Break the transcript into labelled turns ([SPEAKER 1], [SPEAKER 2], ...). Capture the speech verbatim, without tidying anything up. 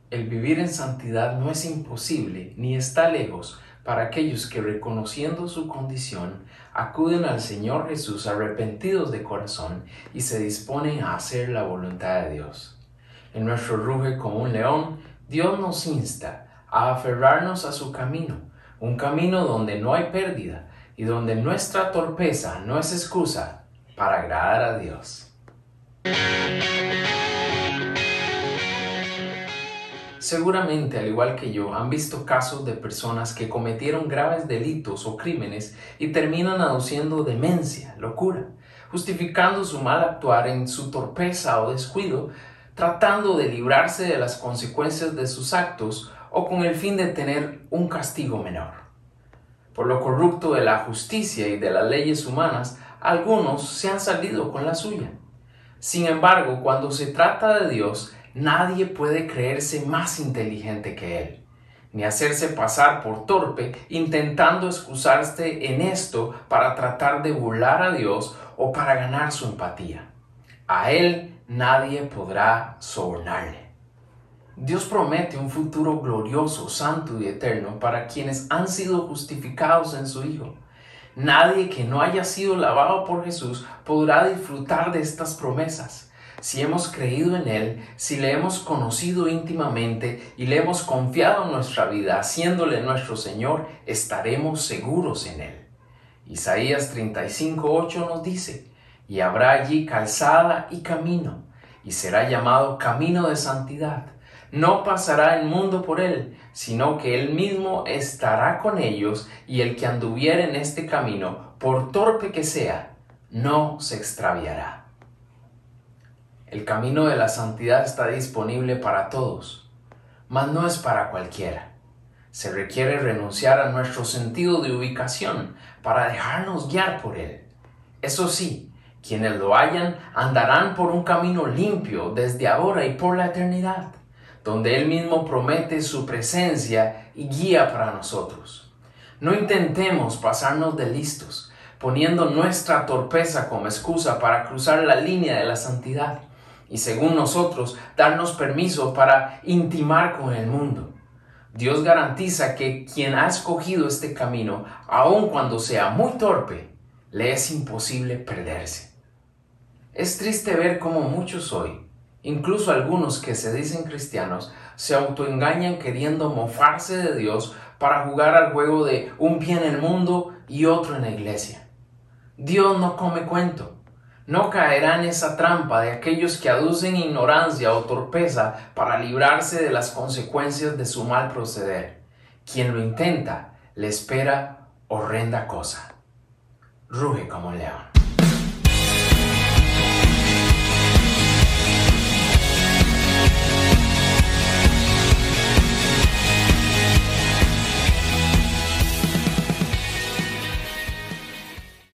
[SPEAKER 1] El vivir en santidad no es imposible ni está lejos para aquellos que, reconociendo su condición, acuden al Señor Jesús arrepentidos de corazón y se disponen a hacer la voluntad de Dios. En nuestro ruge como un león, Dios nos insta a aferrarnos a su camino, un camino donde no hay pérdida y donde nuestra torpeza no es excusa para agradar a Dios. Seguramente, al igual que yo, han visto casos de personas que cometieron graves delitos o crímenes y terminan aduciendo demencia, locura, justificando su mal actuar en su torpeza o descuido, tratando de librarse de las consecuencias de sus actos o con el fin de tener un castigo menor. Por lo corrupto de la justicia y de las leyes humanas, algunos se han salido con la suya. Sin embargo, cuando se trata de Dios, nadie puede creerse más inteligente que Él, ni hacerse pasar por torpe intentando excusarse en esto para tratar de burlar a Dios o para ganar su empatía. A Él nadie podrá sobornarle. Dios promete un futuro glorioso, santo y eterno para quienes han sido justificados en su Hijo. Nadie que no haya sido lavado por Jesús podrá disfrutar de estas promesas. Si hemos creído en Él, si le hemos conocido íntimamente y le hemos confiado nuestra vida, haciéndole nuestro Señor, estaremos seguros en Él. Isaías treinta y cinco, ocho nos dice: y habrá allí calzada y camino, y será llamado camino de santidad. No pasará el mundo por él, sino que él mismo estará con ellos, y el que anduviere en este camino, por torpe que sea, no se extraviará. El camino de la santidad está disponible para todos, mas no es para cualquiera. Se requiere renunciar a nuestro sentido de ubicación para dejarnos guiar por él. Eso sí, quienes lo hallan andarán por un camino limpio desde ahora y por la eternidad, donde Él mismo promete su presencia y guía para nosotros. No intentemos pasarnos de listos, poniendo nuestra torpeza como excusa para cruzar la línea de la santidad y, según nosotros, darnos permiso para intimar con el mundo. Dios garantiza que quien ha escogido este camino, aun cuando sea muy torpe, le es imposible perderse. Es triste ver cómo muchos hoy, incluso algunos que se dicen cristianos, se autoengañan queriendo mofarse de Dios para jugar al juego de un pie en el mundo y otro en la iglesia. Dios no come cuento. No caerá en esa trampa de aquellos que aducen ignorancia o torpeza para librarse de las consecuencias de su mal proceder. Quien lo intenta, le espera horrenda cosa. Ruge como un león.